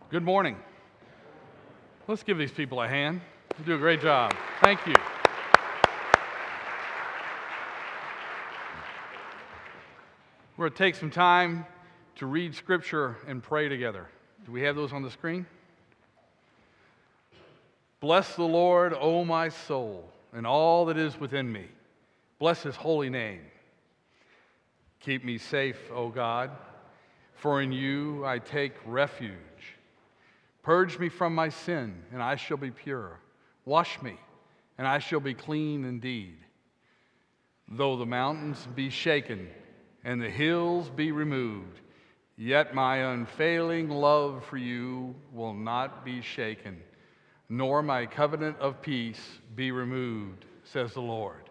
Good morning. Let's give these people a hand. You do a great job. Thank you. We're going to take some time to read Scripture and pray together. Do we have those on the screen? Bless the Lord, O my soul, and all that is within me. Bless His holy name. Keep me safe, O God, for in you I take refuge. Purge me from my sin, and I shall be pure. Wash me, and I shall be clean indeed. Though the mountains be shaken, and the hills be removed, yet my unfailing love for you will not be shaken, nor my covenant of peace be removed, says the Lord.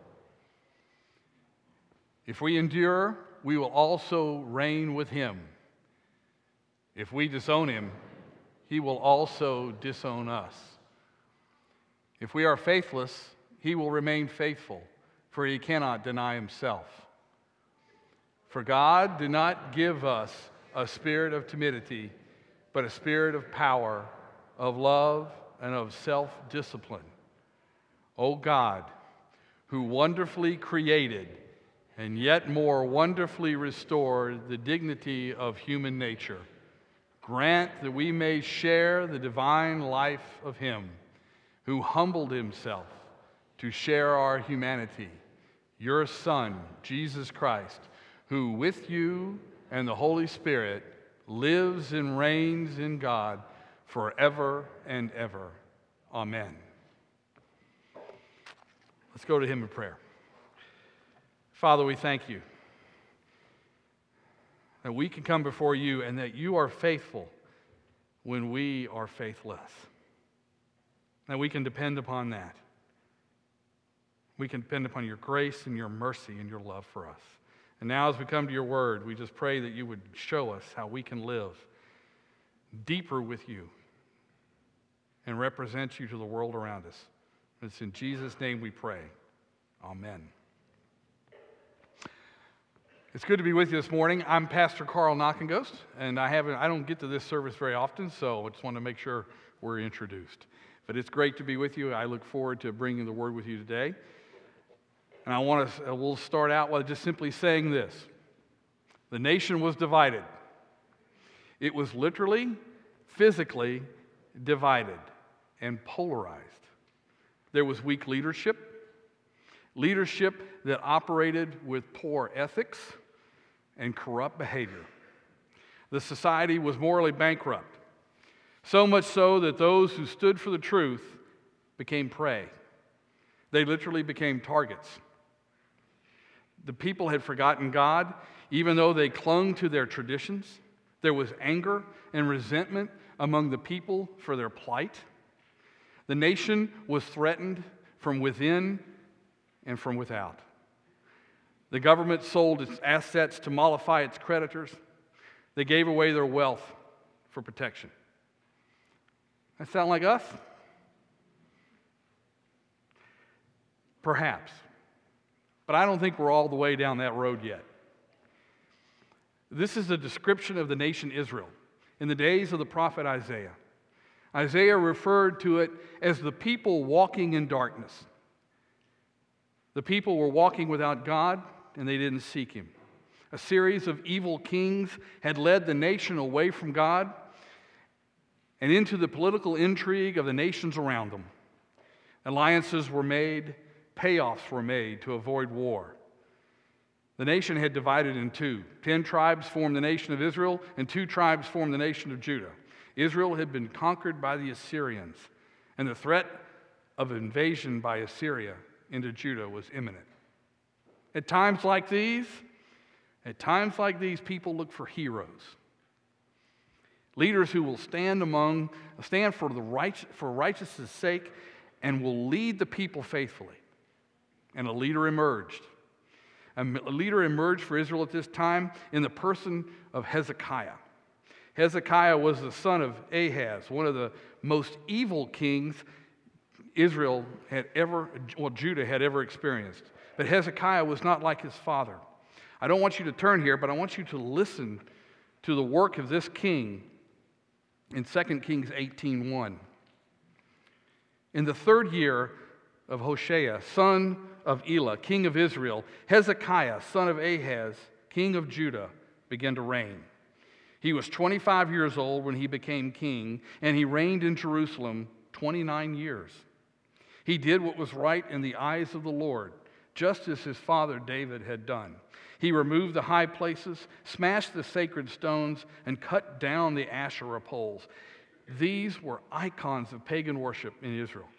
If we endure, we will also reign with Him. If we disown Him, He will also disown us. If we are faithless, He will remain faithful, for He cannot deny Himself. For God did not give us a spirit of timidity, but a spirit of power, of love, and of self-discipline. O God, who wonderfully created and yet more wonderfully restored the dignity of human nature, grant that we may share the divine life of Him who humbled Himself to share our humanity, your Son, Jesus Christ, who with you and the Holy Spirit lives and reigns in God forever and ever. Amen. Let's go to Him in prayer. Father, we thank you that we can come before you and that you are faithful when we are faithless. That we can depend upon that. We can depend upon your grace and your mercy and your love for us. And now as we come to your word, we just pray that you would show us how we can live deeper with you and represent you to the world around us. It's in Jesus' name we pray. Amen. It's good to be with you this morning. I'm Pastor Carl Knockenghost, and I don't get to this service very often, so I just want to make sure we're introduced. But it's great to be with you. I look forward to bringing the word with you today. And we'll start out by just simply saying this. The nation was divided. It was literally, physically divided and polarized. There was weak leadership that operated with poor ethics and corrupt behavior. The society was morally bankrupt, so much so that those who stood for the truth became prey. They literally became targets. The people had forgotten God, even though they clung to their traditions. There was anger and resentment among the people for their plight. The nation was threatened from within and from without. The government sold its assets to mollify its creditors. They gave away their wealth for protection. That sound like us? Perhaps. But I don't think we're all the way down that road yet. This is a description of the nation Israel in the days of the prophet Isaiah. Isaiah referred to it as the people walking in darkness. The people were walking without God, and they didn't seek Him. A series of evil kings had led the nation away from God and into the political intrigue of the nations around them. Alliances were made, payoffs were made to avoid war. The nation had divided in two. 10 tribes formed the nation of Israel, and 2 tribes formed the nation of Judah. Israel had been conquered by the Assyrians, and the threat of invasion by Assyria into Judah was imminent. At times like these, people look for heroes. Leaders who will stand for righteousness' sake and will lead the people faithfully. And a leader emerged. A leader emerged for Israel at this time in the person of Hezekiah. Hezekiah was the son of Ahaz, one of the most evil kings Judah had ever experienced. But Hezekiah was not like his father. I don't want you to turn here, but I want you to listen to the work of this king in 2 Kings 18:1. In the 3rd year of Hoshea, son of Elah, king of Israel, Hezekiah, son of Ahaz, king of Judah, began to reign. He was 25 years old when he became king, and he reigned in Jerusalem 29 years. He did what was right in the eyes of the Lord, just as his father David had done. He removed the high places, smashed the sacred stones, and cut down the Asherah poles. These were icons of pagan worship in Israel.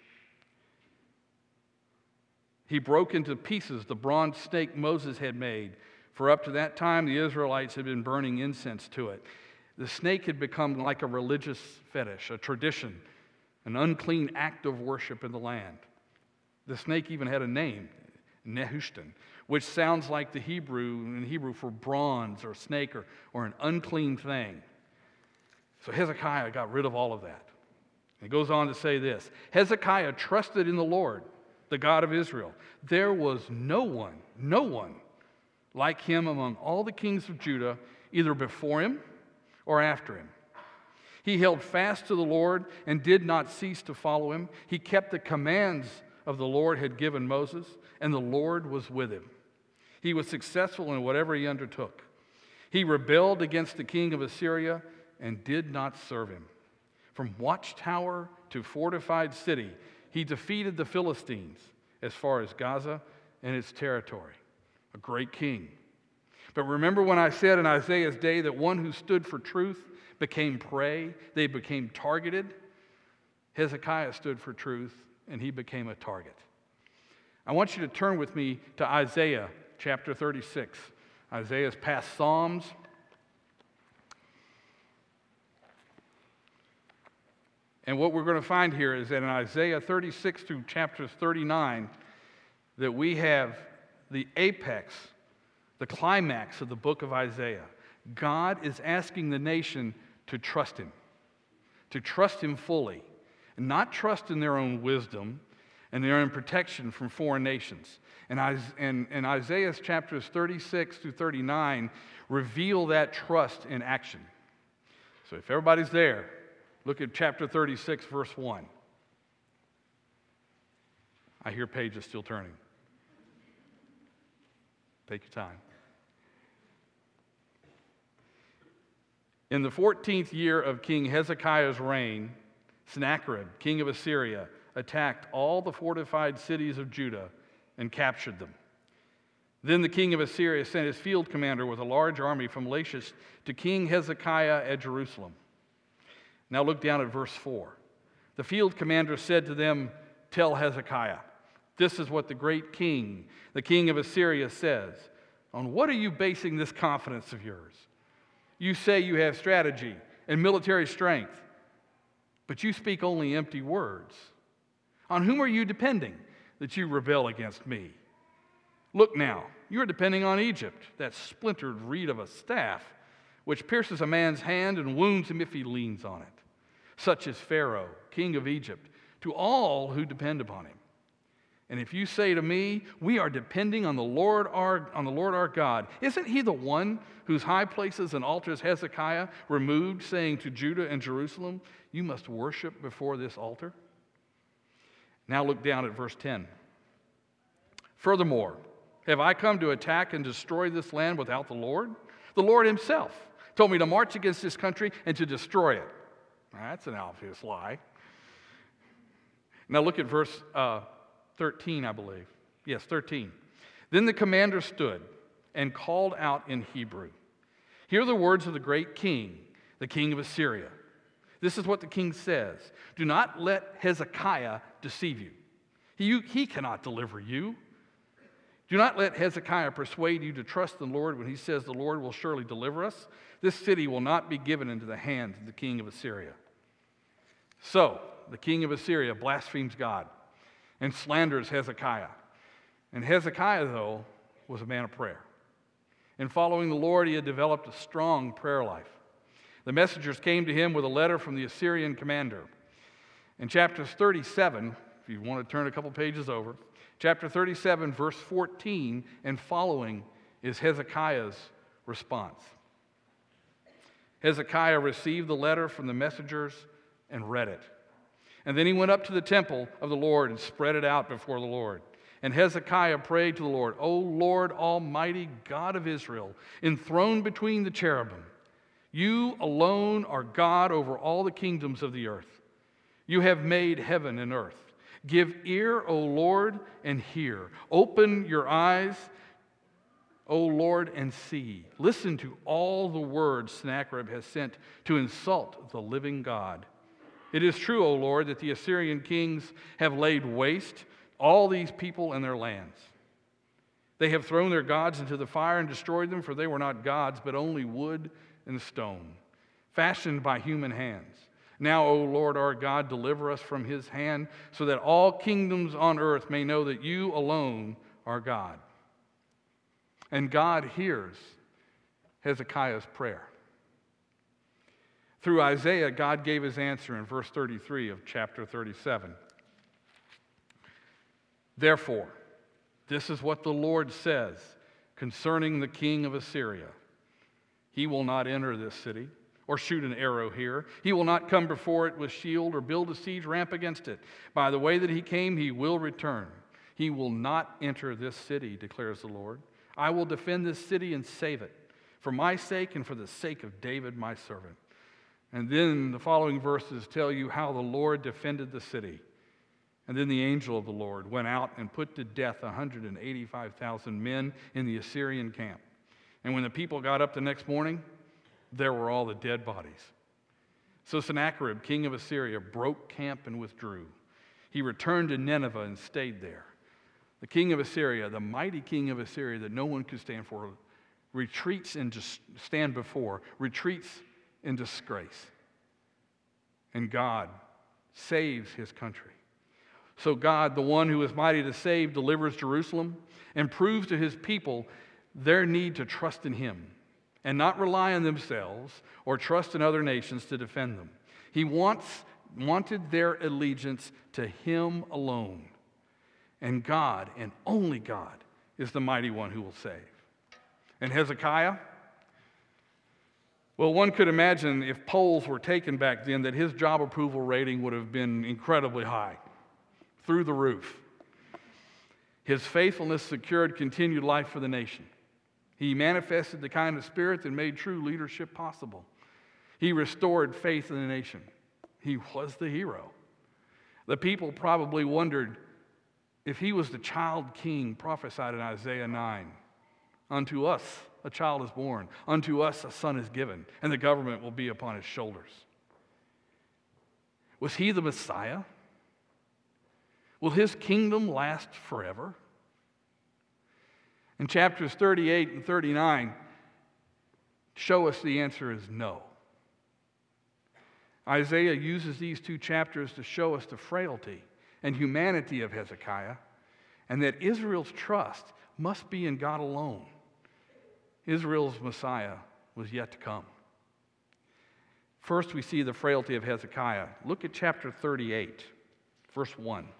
He broke into pieces the bronze snake Moses had made, for up to that time the Israelites had been burning incense to it. The snake had become like a religious fetish, a tradition, an unclean act of worship in the land. The snake even had a name, Nehushtan, which sounds like the Hebrew for bronze or snake or an unclean thing. So Hezekiah got rid of all of that. It goes on to say this: Hezekiah trusted in the Lord, the God of Israel. There was no one like him among all the kings of Judah, either before him or after him. He held fast to the Lord and did not cease to follow him. He kept the commands of the Lord had given Moses, and the Lord was with him. He was successful in whatever he undertook. He rebelled against the king of Assyria and did not serve him. From watchtower to fortified city, he defeated the Philistines as far as Gaza and its territory. A great king. But remember when I said in Isaiah's day that one who stood for truth became prey, they became targeted? Hezekiah stood for truth, and he became a target. I want you to turn with me to Isaiah chapter 36. Isaiah's past Psalms. And what we're going to find here is that in Isaiah 36 through chapters 39, that we have the apex, the climax of the book of Isaiah. God is asking the nation to trust him fully, and not trust in their own wisdom and their own protection from foreign nations. And Isaiah's chapters 36 through 39 reveal that trust in action. So if everybody's there, look at chapter 36, verse 1. I hear pages still turning. Take your time. In the 14th year of King Hezekiah's reign, Sennacherib, king of Assyria, attacked all the fortified cities of Judah and captured them. Then the king of Assyria sent his field commander with a large army from Lachish to King Hezekiah at Jerusalem. Now look down at verse 4. The field commander said to them, "Tell Hezekiah, this is what the great king, the king of Assyria, says. On what are you basing this confidence of yours? You say you have strategy and military strength, but you speak only empty words. On whom are you depending that you rebel against me? Look now, you are depending on Egypt, that splintered reed of a staff, which pierces a man's hand and wounds him if he leans on it. Such is Pharaoh, king of Egypt, to all who depend upon him. And if you say to me, we are depending on the Lord our God, isn't he the one whose high places and altars Hezekiah removed, saying to Judah and Jerusalem, you must worship before this altar? Now look down at verse 10. Furthermore, have I come to attack and destroy this land without the Lord? The Lord himself told me to march against this country and to destroy it. Now, that's an obvious lie. Now look at verse 13, I believe. Yes, 13. Then the commander stood and called out in Hebrew, hear the words of the great king, the king of Assyria. This is what the king says. Do not let Hezekiah deceive you. He cannot deliver you. Do not let Hezekiah persuade you to trust the Lord when he says the Lord will surely deliver us. This city will not be given into the hands of the king of Assyria. So, the king of Assyria blasphemes God and slanders Hezekiah. And Hezekiah, though, was a man of prayer. In following the Lord, he had developed a strong prayer life. The messengers came to him with a letter from the Assyrian commander. In chapters 37, if you want to turn a couple pages over, chapter 37, verse 14 and following is Hezekiah's response. Hezekiah received the letter from the messengers and read it. And then he went up to the temple of the Lord and spread it out before the Lord. And Hezekiah prayed to the Lord, O Lord, Almighty God of Israel, enthroned between the cherubim, you alone are God over all the kingdoms of the earth. You have made heaven and earth. Give ear, O Lord, and hear. Open your eyes, O Lord, and see. Listen to all the words Sennacherib has sent to insult the living God. It is true, O Lord, that the Assyrian kings have laid waste all these people and their lands. They have thrown their gods into the fire and destroyed them, for they were not gods, but only wood and stone, fashioned by human hands. Now, O Lord our God, deliver us from his hand, so that all kingdoms on earth may know that you alone are God. And God hears Hezekiah's prayer. Through Isaiah, God gave his answer in verse 33 of chapter 37. Therefore, this is what the Lord says concerning the king of Assyria. He will not enter this city or shoot an arrow here. He will not come before it with shield or build a siege ramp against it. By the way that he came, he will return. He will not enter this city, declares the Lord. I will defend this city and save it, for my sake and for the sake of David, my servant. And then the following verses tell you how the Lord defended the city. And then the angel of the Lord went out and put to death 185,000 men in the Assyrian camp. And when the people got up the next morning, there were all the dead bodies. So Sennacherib, king of Assyria, broke camp and withdrew. He returned to Nineveh and stayed there. The king of Assyria, the mighty king of Assyria that no one could stand for, retreats in disgrace. And God saves his country. So God, the one who is mighty to save, delivers Jerusalem and proves to his people their need to trust in him and not rely on themselves or trust in other nations to defend them. He wanted their allegiance to him alone. And God, and only God, is the mighty one who will save. And Hezekiah? Well, one could imagine if polls were taken back then that his job approval rating would have been incredibly high, through the roof. His faithfulness secured continued life for the nation. He manifested the kind of spirit that made true leadership possible. He restored faith in the nation. He was the hero. The people probably wondered if he was the child king prophesied in Isaiah 9. Unto us a child is born, unto us a son is given, and the government will be upon his shoulders. Was he the Messiah? Will his kingdom last forever? And chapters 38 and 39 show us the answer is no. Isaiah uses these two chapters to show us the frailty and humanity of Hezekiah, and that Israel's trust must be in God alone. Israel's Messiah was yet to come. First, we see the frailty of Hezekiah. Look at chapter 38, verse 1.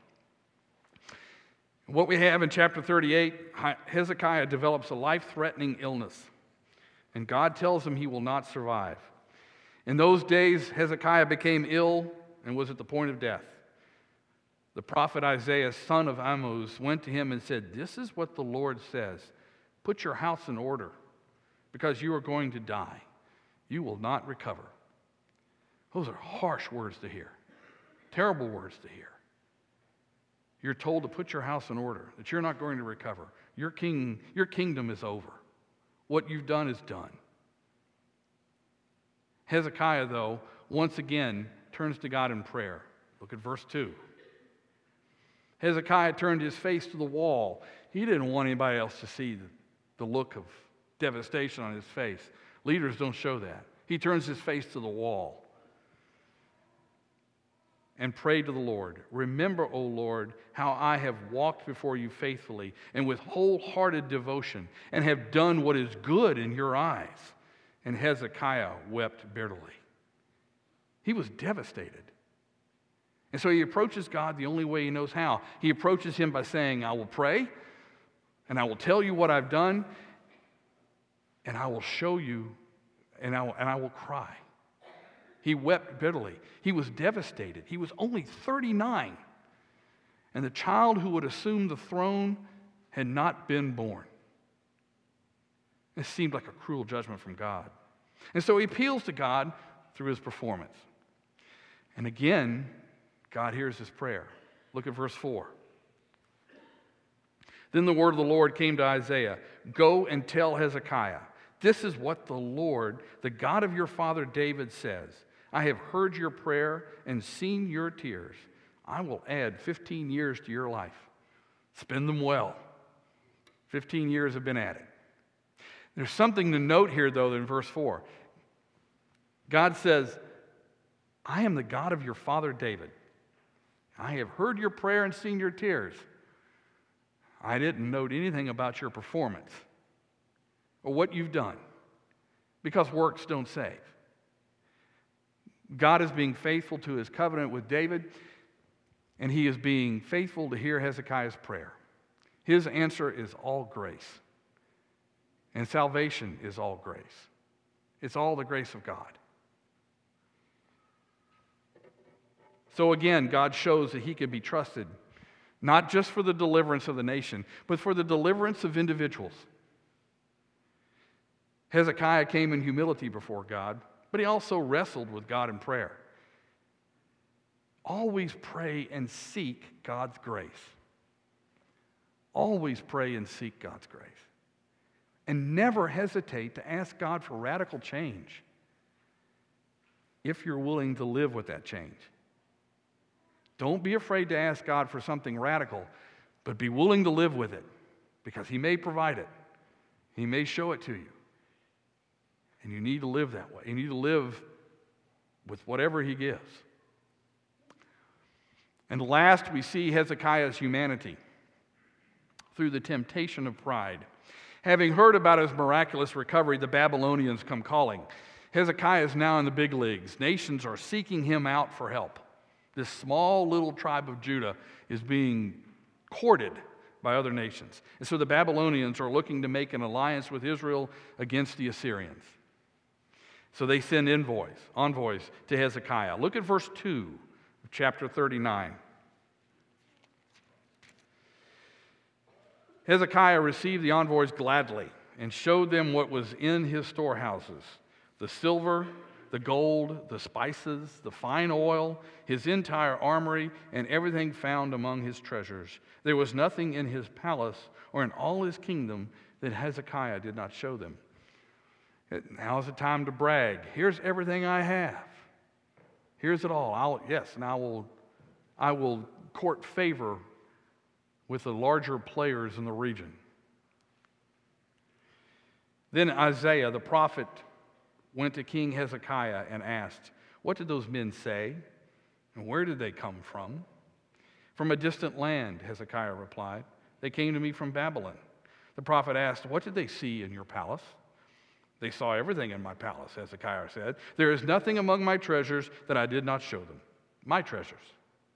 What we have in chapter 38, Hezekiah develops a life-threatening illness, and God tells him he will not survive. In those days, Hezekiah became ill and was at the point of death. The prophet Isaiah, son of Amoz, went to him and said, "This is what the Lord says. Put your house in order, because you are going to die. You will not recover." Those are harsh words to hear, terrible words to hear. You're told to put your house in order, that you're not going to recover. Your kingdom is over. What you've done is done. Hezekiah, though, once again turns to God in prayer. Look at verse 2. Hezekiah turned his face to the wall. He didn't want anybody else to see the look of devastation on his face. Leaders don't show that. He turns his face to the wall and prayed to the Lord. "Remember, O Lord, how I have walked before you faithfully and with wholehearted devotion and have done what is good in your eyes." And Hezekiah wept bitterly. He was devastated. And so he approaches God the only way he knows how. He approaches him by saying, "I will pray, and I will tell you what I've done, and I will show you and I will cry. He wept bitterly. He was devastated. He was only 39. And the child who would assume the throne had not been born. It seemed like a cruel judgment from God. And so he appeals to God through his performance. And again, God hears his prayer. Look at verse 4. Then the word of the Lord came to Isaiah, "Go and tell Hezekiah, this is what the Lord, the God of your father David, says. I have heard your prayer and seen your tears. I will add 15 years to your life. Spend them well." 15 years have been added. There's something to note here, though, in verse 4. God says, "I am the God of your father David. I have heard your prayer and seen your tears." I didn't note anything about your performance or what you've done, because works don't save. God is being faithful to his covenant with David, and he is being faithful to hear Hezekiah's prayer. His answer is all grace, and salvation is all grace. It's all the grace of God. So again, God shows that he can be trusted, not just for the deliverance of the nation, but for the deliverance of individuals. Hezekiah came in humility before God, but he also wrestled with God in prayer. Always pray and seek God's grace. Always pray and seek God's grace. And never hesitate to ask God for radical change if you're willing to live with that change. Don't be afraid to ask God for something radical, but be willing to live with it, because he may provide it. He may show it to you. And you need to live that way. You need to live with whatever he gives. And last, we see Hezekiah's humanity through the temptation of pride. Having heard about his miraculous recovery, the Babylonians come calling. Hezekiah is now in the big leagues. Nations are seeking him out for help. This small little tribe of Judah is being courted by other nations. And so the Babylonians are looking to make an alliance with Israel against the Assyrians. So they send envoys to Hezekiah. Look at verse 2 of chapter 39. Hezekiah received the envoys gladly and showed them what was in his storehouses: the silver, the gold, the spices, the fine oil, his entire armory, and everything found among his treasures. There was nothing in his palace or in all his kingdom that Hezekiah did not show them. Now is the time to brag. Here's everything I have. Here's it all. I will court favor with the larger players in the region. Then Isaiah the prophet went to King Hezekiah and asked, "What did those men say? And where did they come from?" "From a distant land," Hezekiah replied. "They came to me from Babylon." The prophet asked, "What did they see in your palace?" "They saw everything in my palace," Hezekiah said. "There is nothing among my treasures that I did not show them. My treasures."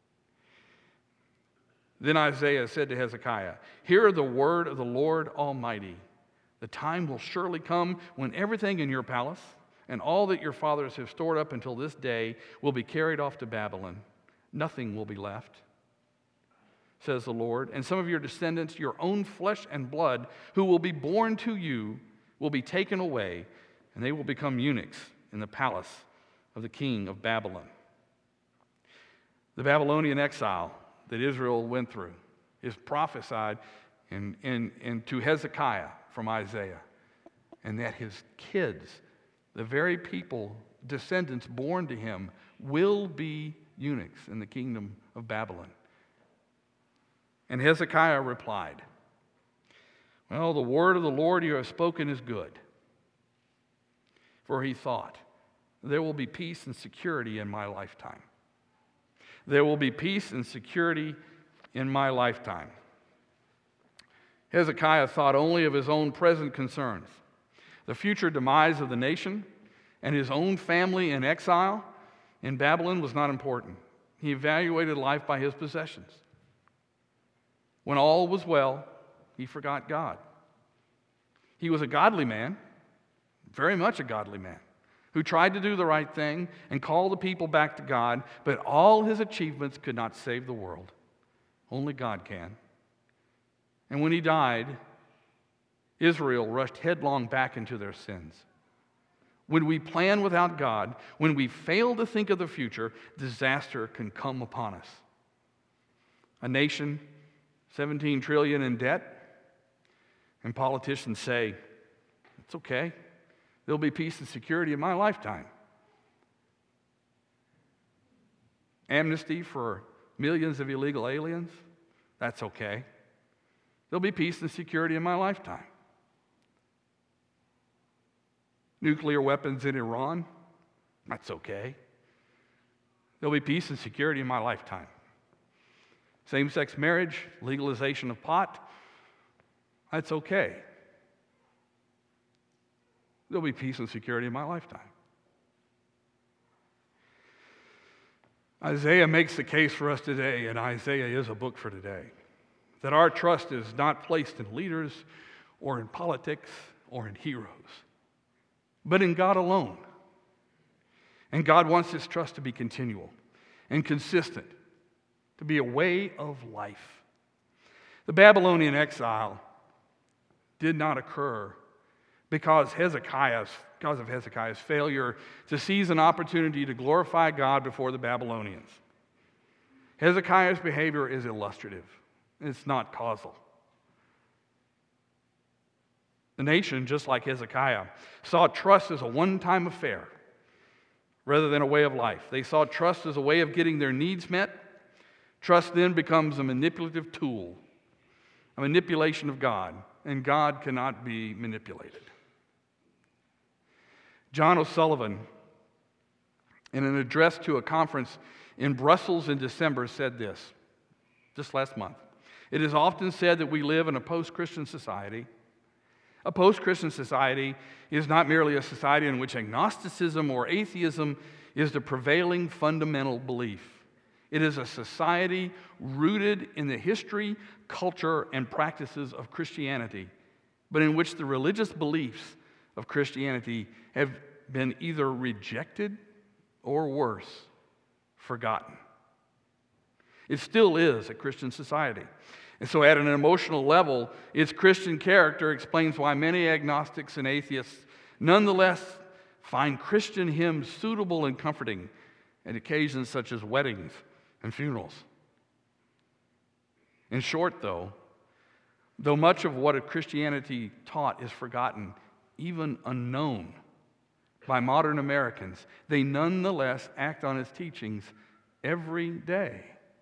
Then Isaiah said to Hezekiah, "Hear the word of the Lord Almighty. The time will surely come when everything in your palace and all that your fathers have stored up until this day will be carried off to Babylon. Nothing will be left, says the Lord. And some of your descendants, your own flesh and blood, who will be born to you, will be taken away, and they will become eunuchs in the palace of the king of Babylon." The Babylonian exile that Israel went through is prophesied to Hezekiah from Isaiah, and that his kids, the very people, descendants born to him, will be eunuchs in the kingdom of Babylon. And Hezekiah replied, "Well, the word of the Lord you have spoken is good." For he thought, "There will be peace and security in my lifetime. There will be peace and security in my lifetime." Hezekiah thought only of his own present concerns. The future demise of the nation and his own family in exile in Babylon was not important. He evaluated life by his possessions. When all was well, he forgot God. He was a godly man, very much a godly man. who tried to do the right thing and call the people back to God, but all his achievements could not save the world. Only God can. And when he died, Israel rushed headlong back into their sins. When we plan without God, when we fail to think of the future, disaster can come upon us. A nation, 17 trillion in debt, and politicians say, it's okay. There'll be peace and security in my lifetime. Amnesty for millions of illegal aliens, that's okay. There'll be peace and security in my lifetime. Nuclear weapons in Iran, that's okay. There'll be peace and security in my lifetime. Same-sex marriage, legalization of pot, that's okay. There'll be peace and security in my lifetime. Isaiah makes the case for us today, and Isaiah is a book for today, that our trust is not placed in leaders or in politics or in heroes, but in God alone. And God wants his trust to be continual and consistent, to be a way of life. The Babylonian exile did not occur because of Hezekiah's failure to seize an opportunity to glorify God before the Babylonians. Hezekiah's behavior is illustrative. It's not causal. The nation, just like Hezekiah, saw trust as a one-time affair rather than a way of life. They saw trust as a way of getting their needs met. Trust then becomes a manipulative tool, a manipulation of God, and God cannot be manipulated. John O'Sullivan, in an address to a conference in Brussels in December, said this, just last month. It is often said that we live in a post-Christian society. A post-Christian society is not merely a society in which agnosticism or atheism is the prevailing fundamental belief. It is a society rooted in the history, culture, and practices of Christianity, but in which the religious beliefs of Christianity have been either rejected or worse, forgotten. It still is a Christian society. And so at an emotional level, its Christian character explains why many agnostics and atheists nonetheless find Christian hymns suitable and comforting at occasions such as weddings and funerals. In short, though much of what Christianity taught is forgotten, even unknown by modern Americans, they nonetheless act on its teachings every day.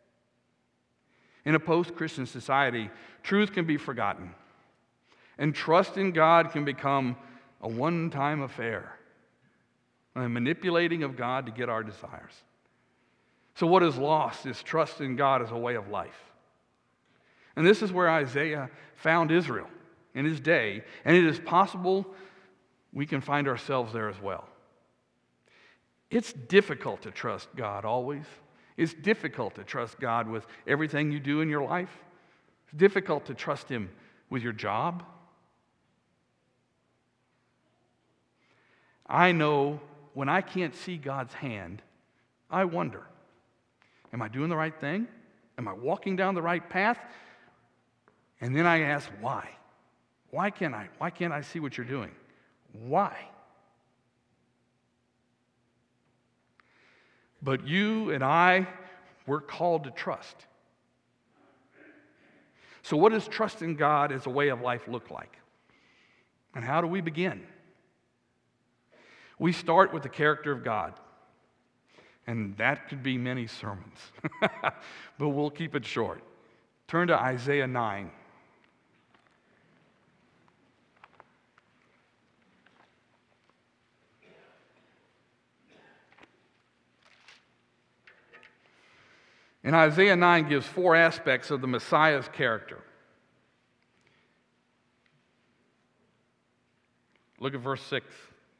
In a post-Christian society, truth can be forgotten, and trust in God can become a one-time affair, a manipulating of God to get our desires. So what is lost is trust in God as a way of life. And this is where Isaiah found Israel in his day, and it is possible we can find ourselves there as well. It's difficult to trust God always. It's difficult to trust God with everything you do in your life. It's difficult to trust him with your job. I know when I can't see God's hand, I wonder, am I doing the right thing? Am I walking down the right path? And then I ask, why? Why can't I see what you're doing? Why? But you and I, we're called to trust. So what does trust in God as a way of life look like? And how do we begin? We start with the character of God. And that could be many sermons. But we'll keep it short. Turn to Isaiah 9. And Isaiah 9 gives four aspects of the Messiah's character. Look at verse 6.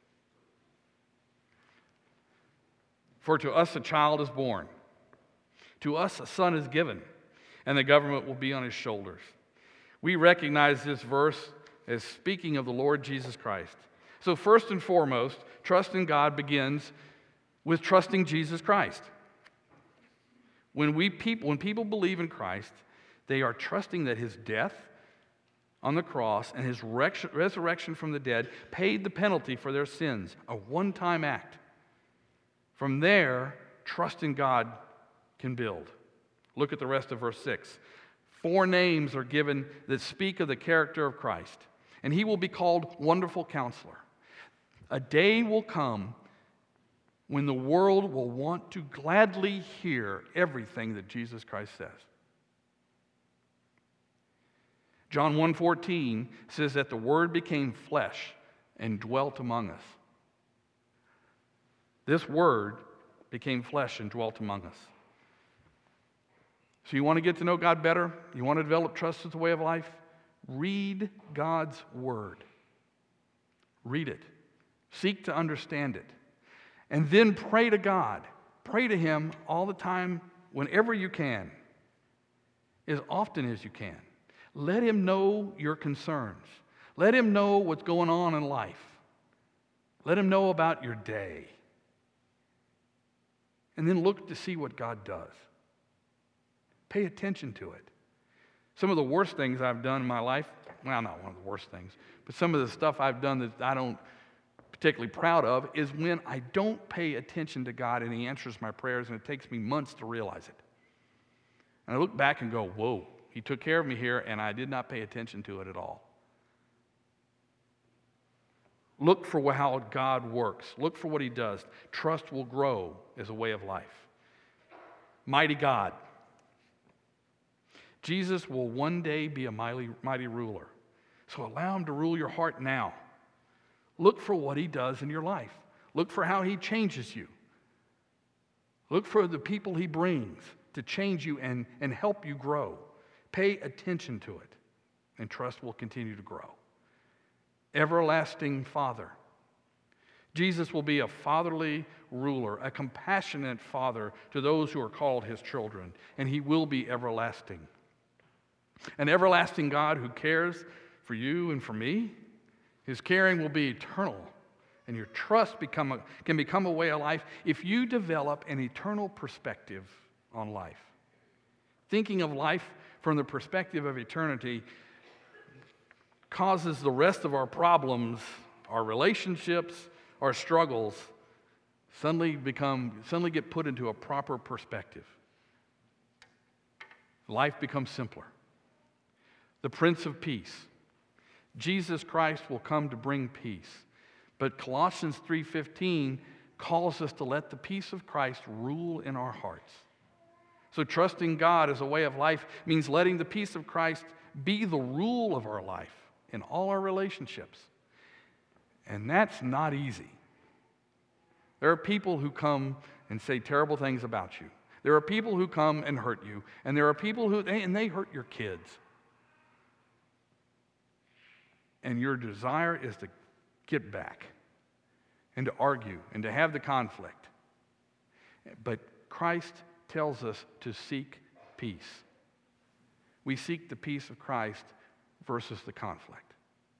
For to us a child is born, to us a son is given, and the government will be on his shoulders. We recognize this verse as speaking of the Lord Jesus Christ. So first and foremost, trust in God begins with trusting Jesus Christ. When people believe in Christ, they are trusting that his death on the cross and his resurrection from the dead paid the penalty for their sins, a one-time act. From there, trust in God can build. Look at the rest of verse 6. 4 names are given that speak of the character of Christ, and he will be called Wonderful Counselor. A day will come when the world will want to gladly hear everything that Jesus Christ says. John 1:14 says that the Word became flesh and dwelt among us. This Word became flesh and dwelt among us. So you want to get to know God better? You want to develop trust as a way of life? Read God's Word. Read it. Seek to understand it. And then pray to God. Pray to Him all the time, whenever you can, as often as you can. Let Him know your concerns. Let Him know what's going on in life. Let Him know about your day. And then look to see what God does. Pay attention to it. Some of the worst things I've done in my life, well, not one of the worst things, but some of the stuff I've done that I don't particularly proud of is when I don't pay attention to God and He answers my prayers, and it takes me months to realize it. And I look back and go, whoa, He took care of me here, and I did not pay attention to it at all. Look for how God works. Look for what He does. Trust will grow as a way of life. Mighty God. Jesus will one day be a mighty ruler. So allow Him to rule your heart now. Look for what He does in your life. Look for how He changes you. Look for the people He brings to change you and help you grow. Pay attention to it, and trust will continue to grow. Everlasting Father. Jesus will be a fatherly ruler, a compassionate father to those who are called His children, and He will be everlasting. An everlasting God who cares for you and for me. His caring will be eternal, and your trust can become a way of life if you develop an eternal perspective on life. Thinking of life from the perspective of eternity causes the rest of our problems, our relationships, our struggles, suddenly get put into a proper perspective. Life becomes simpler. The Prince of Peace. Jesus Christ will come to bring peace. But Colossians 3:15 calls us to let the peace of Christ rule in our hearts. So trusting God as a way of life means letting the peace of Christ be the rule of our life in all our relationships. And that's not easy. There are people who come and say terrible things about you. There are people who come and hurt you. And there are people they hurt your kids. And your desire is to get back and to argue and to have the conflict. But Christ tells us to seek peace. We seek the peace of Christ versus the conflict.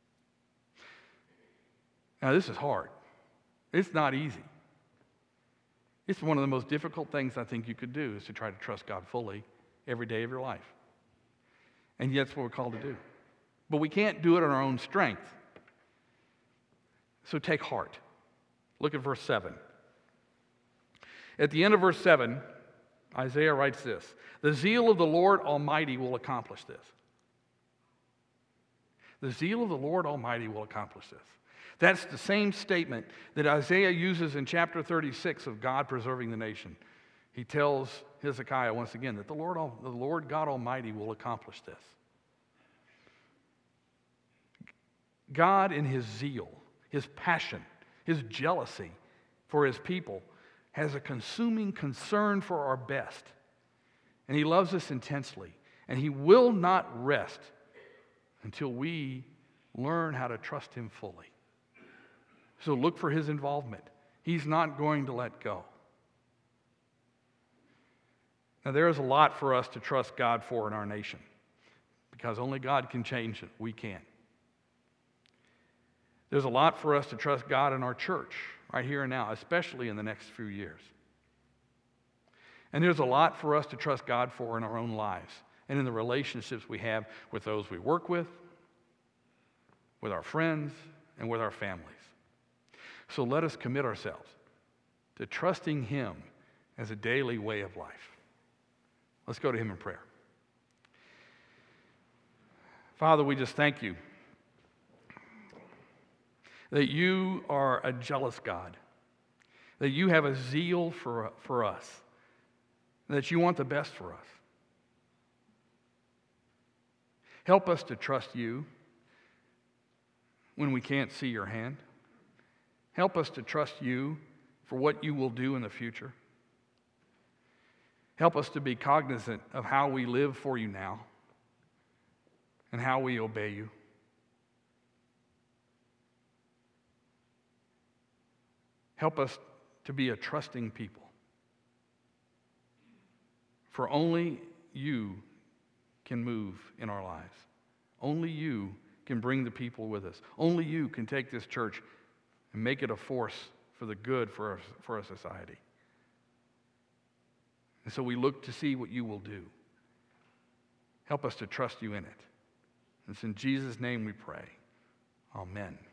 Now, this is hard. It's not easy. It's one of the most difficult things I think you could do is to try to trust God fully every day of your life. And yet, that's what we're called to do. But we can't do it on our own strength. So take heart. Look at verse 7. At the end of verse 7, Isaiah writes this: "The zeal of the Lord Almighty will accomplish this." The zeal of the Lord Almighty will accomplish this. That's the same statement that Isaiah uses in chapter 36 of God preserving the nation. He tells Hezekiah once again that the Lord God Almighty will accomplish this. God, in His zeal, His passion, His jealousy for His people, has a consuming concern for our best. And He loves us intensely. And He will not rest until we learn how to trust Him fully. So look for His involvement. He's not going to let go. Now, there is a lot for us to trust God for in our nation, because only God can change it. We can't. There's a lot for us to trust God in our church right here and now, especially in the next few years. And there's a lot for us to trust God for in our own lives and in the relationships we have with those we work with our friends, and with our families. So let us commit ourselves to trusting Him as a daily way of life. Let's go to Him in prayer. Father, we just thank You that You are a jealous God, that You have a zeal for us, that You want the best for us. Help us to trust You when we can't see Your hand. Help us to trust You for what You will do in the future. Help us to be cognizant of how we live for You now and how we obey You. Help us to be a trusting people. For only You can move in our lives. Only You can bring the people with us. Only You can take this church and make it a force for the good for our society. And so we look to see what You will do. Help us to trust You in it. It's in Jesus' name we pray. Amen.